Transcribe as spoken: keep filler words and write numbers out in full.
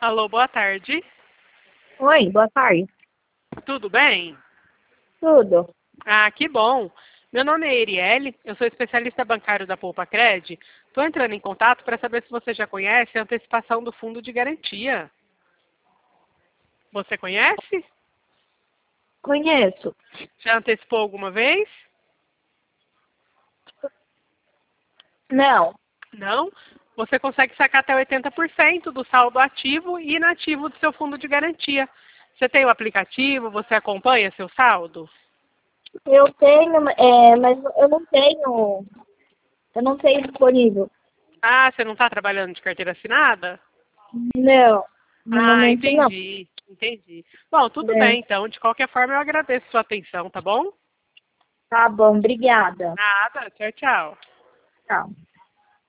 Alô, boa tarde. Oi, boa tarde. Tudo bem? Tudo? Ah, que bom. Meu nome é Erielle, eu sou especialista bancário da Poupa Cred. Estou entrando em contato para saber se você já conhece a antecipação do fundo de garantia. Você conhece? Conheço. Já antecipou alguma vez? Não, Não? Você consegue sacar até oitenta por cento do saldo ativo e inativo do seu fundo de garantia. Você tem o aplicativo? Você acompanha seu saldo? eu tenho, é, mas eu não tenho, eu não tenho disponível. Ah, você não está trabalhando de carteira assinada? Não, no Ah, momento não. entendi, entendi. Bom, tudo É, bem então. De qualquer forma, eu agradeço sua atenção, tá bom? tá bom, obrigada. Nada, tchau, tchau. Tchau.